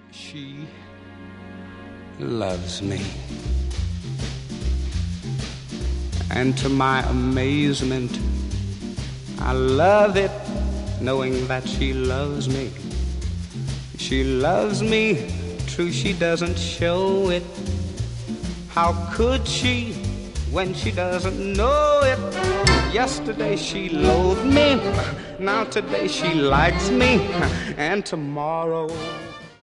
She loves me. And to my amazement, I love it knowing that she loves me. She loves me, true, she doesn't show it. How could she when she doesn't know it? Yesterday she loathed me, now today she likes me, and tomorrow